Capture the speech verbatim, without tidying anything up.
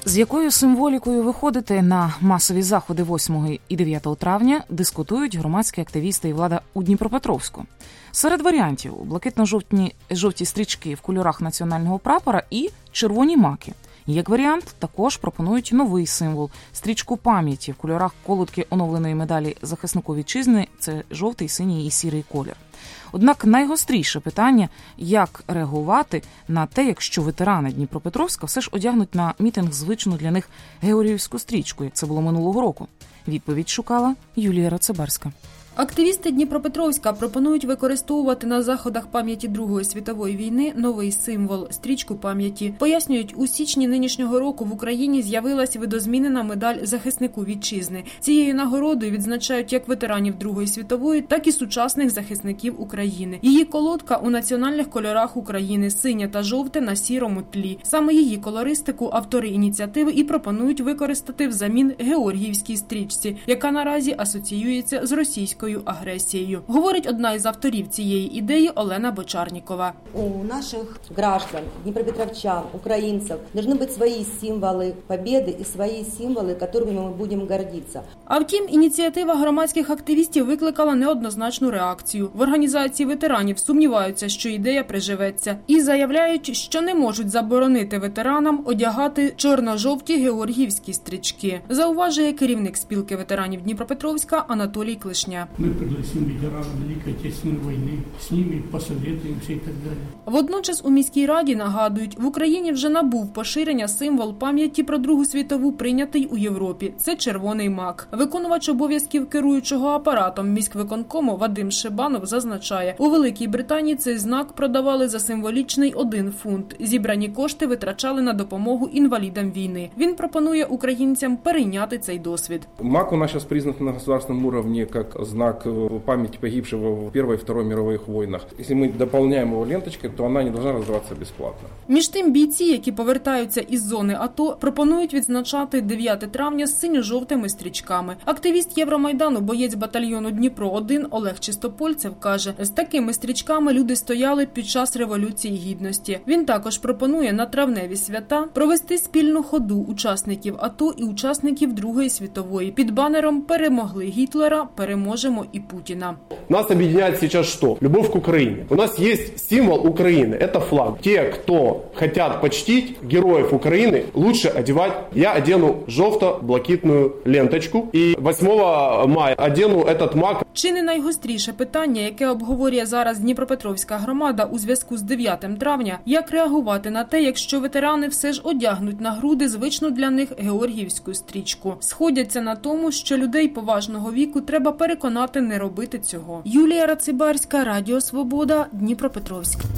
З якою символікою виходити на масові заходи восьмого і дев'ятого травня, дискутують громадські активісти і влада у Дніпропетровську. Серед варіантів – блакитно-жовті жовті стрічки в кольорах національного прапора і червоні маки. Як варіант, також пропонують новий символ – стрічку пам'яті в кольорах колодки оновленої медалі захиснику вітчизни – це жовтий, синій і сірий колір. Однак найгостріше питання – як реагувати на те, якщо ветерани Дніпропетровська все ж одягнуть на мітинг звичну для них георгіївську стрічку, як це було минулого року. Відповідь шукала Юлія Рацибарська. Активісти Дніпропетровська пропонують використовувати на заходах пам'яті Другої світової війни новий символ – стрічку пам'яті. Пояснюють, у січні нинішнього року в Україні з'явилась видозмінена медаль захиснику вітчизни. Цією нагородою відзначають як ветеранів Другої світової, так і сучасних захисників України. Її колодка у національних кольорах України – синє та жовте на сірому тлі. Саме її колористику автори ініціативи і пропонують використати взамін георгіївській стрічці, яка наразі асоціюється з російською агресією. Говорить одна із авторів цієї ідеї Олена Бочарнікова. У наших граждан, дніпропетровчан, українців повинні бути свої символи побєди і свої символи, якими ми будемо гордитися. А втім, ініціатива громадських активістів викликала неоднозначну реакцію. В організації ветеранів сумніваються, що ідея приживеться, і заявляють, що не можуть заборонити ветеранам одягати чорно-жовті георгіївські стрічки. Зауважує керівник спілки ветеранів Дніпропетровська Анатолій Клишня. Мы пригласим ветеранов Великой Отечественной войны, с ними посоветуемся и так далее. Водночас у міській раді нагадують, в Україні вже набув поширення символ пам'яті про Другу світову, прийнятий у Європі. Це червоний мак. Виконувач обов'язків керуючого апаратом міськвиконкому Вадим Шибанов зазначає, у Великій Британії цей знак продавали за символічний один фунт. Зібрані кошти витрачали на допомогу інвалідам війни. Він пропонує українцям перейняти цей досвід. Мак у нас зараз признан на государственном уровне як знак памяти погибшего в Первой и Второй мировых войнах. Если мы дополняем его ленточкой, то она не должна раздаваться бесплатно. Між тим, бійці, які повертаються із зони АТО, пропонують відзначати дев'яте травня з синьо-жовтими стрічками. Активіст Євромайдану, боєць батальйону Дніпро один Олег Чистопольцев каже, з такими стрічками люди стояли під час Революції Гідності. Він також пропонує на травневі свята провести спільну ходу учасників АТО і учасників Другої світової під банером «Перемогли Гітлера, переможемо и Путина». Нас объединяет сейчас что? Любовь к Украине. У нас есть символ Украины, это флаг. Те, кто хотят почтить героев Украины, лучше одевать. Я одену жовто-блакитную ленточку и восьмого мая одену этот мак. Чи не найгостріше питання, яке обговорює зараз Дніпропетровська громада у зв'язку з дев'ятим травня, як реагувати на те, якщо ветерани все ж одягнуть на груди звичну для них георгіївську стрічку. Сходяться на тому, що людей поважного віку треба переконати не робити цього. Юлія Рацибарська, Радіо Свобода, Дніпропетровськ.